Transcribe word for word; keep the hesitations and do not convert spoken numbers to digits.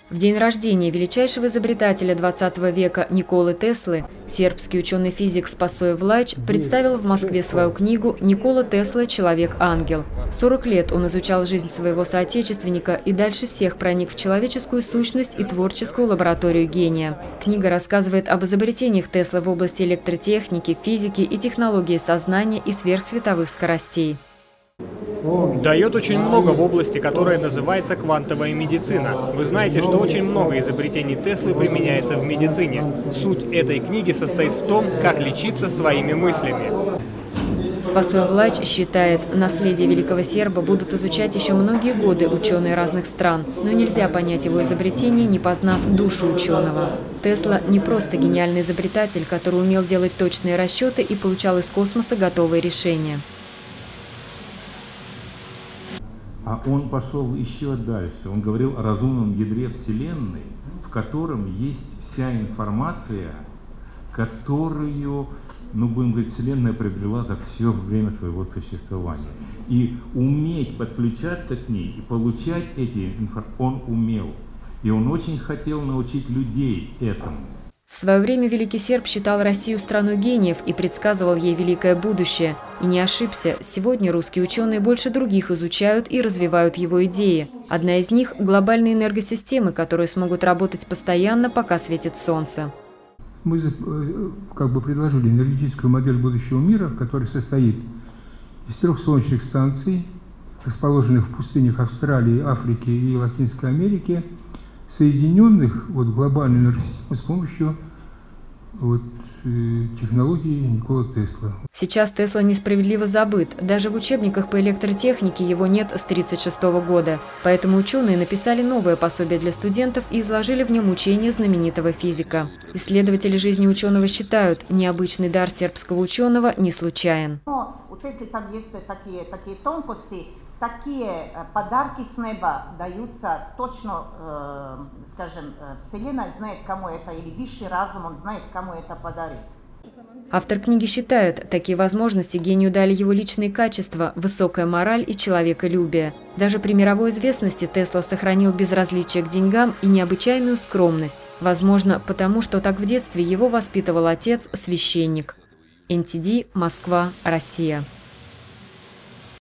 В день рождения величайшего изобретателя двадцатого века Николы Теслы сербский ученый-физик Спасоя Влач представил в Москве свою книгу «Никола Тесла. Человек-ангел». сорок лет он изучал жизнь своего соотечественника и дальше всех проник в человеческую сущность и творческую лабораторию гения. Книга рассказывает об изобретениях Теслы в области электротехники, физики и технологии сознания и сверхсветовых скоростей. Дает очень много в области, которая называется квантовая медицина. Вы знаете, что очень много изобретений Теслы применяется в медицине. Суть этой книги состоит в том, как лечиться своими мыслями. Спасоя Влач считает, наследие великого серба будут изучать еще многие годы ученые разных стран, но нельзя понять его изобретение, не познав душу ученого. Тесла не просто гениальный изобретатель, который умел делать точные расчеты и получал из космоса готовые решения. А он пошел еще дальше. Он говорил о разумном ядре Вселенной, в котором есть вся информация, которую, ну, будем говорить, Вселенная приобрела за все время своего существования. И уметь подключаться к ней и получать эти информации он умел. И он очень хотел научить людей этому. В свое время великий серб считал Россию страной гениев и предсказывал ей великое будущее. И не ошибся, сегодня русские ученые больше других изучают и развивают его идеи. Одна из них – глобальные энергосистемы, которые смогут работать постоянно, пока светит солнце. Мы как бы предложили энергетическую модель будущего мира, которая состоит из трех солнечных станций, расположенных в пустынях Австралии, Африки и Латинской Америки, соединенных вот, в глобальную энергосистему с помощью вот, технологии Николы Тесла. Сейчас Тесла несправедливо забыт. Даже в учебниках по электротехнике его нет с тысяча девятьсот тридцать шестого года. Поэтому ученые написали новое пособие для студентов и изложили в нем учение знаменитого физика. Исследователи жизни ученого считают, необычный дар сербского ученого не случайен. У Тесли там есть такие, такие тонкости. Такие подарки с неба даются точно, э, скажем, Вселенная знает, кому это, или высший разум, он знает, кому это подарит. Автор книги считает, такие возможности гению дали его личные качества, высокая мораль и человеколюбие. Даже при мировой известности Тесла сохранил безразличие к деньгам и необычайную скромность. Возможно, потому что так в детстве его воспитывал отец, священник. эн ти ди, Москва, Россия.